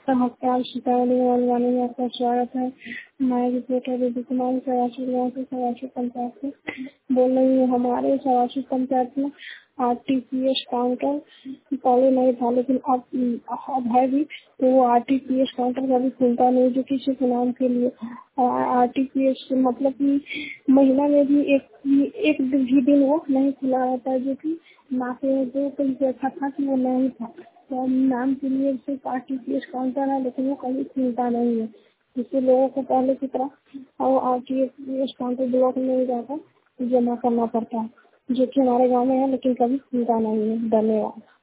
नमस्कार, शिकायत वाले में आपका स्वागत है। मैं रिपोर्टर बेबी कुमारी सवासी गाँव से सवासी पंचायत से बोल रही हूँ। हमारे सवासी पंचायत में आरटीपीएस काउंटर पहले नहीं था, लेकिन अब है भी। तो वो आरटीपीएस काउंटर कभी खुलता नहीं, जो किसी के नाम के लिए आरटीपीएस मतलब कि महीना में भी एक भी दिन वो नहीं खुला रहता है, जो कि ना के जो कहीं देखा था कि वो नहीं था। तो नाम के लिए सिर्फ आरटीपीएस काउंटर है, लेकिन वो कभी खुलता नहीं है। इससे लोगों को पहले की तरह और आरटीपीएस काउंटर ब्लॉक में ही जाकर जमा करना पड़ता है, जो कि हमारे गाँव में है, लेकिन कभी खुलता नहीं है। धन्यवाद।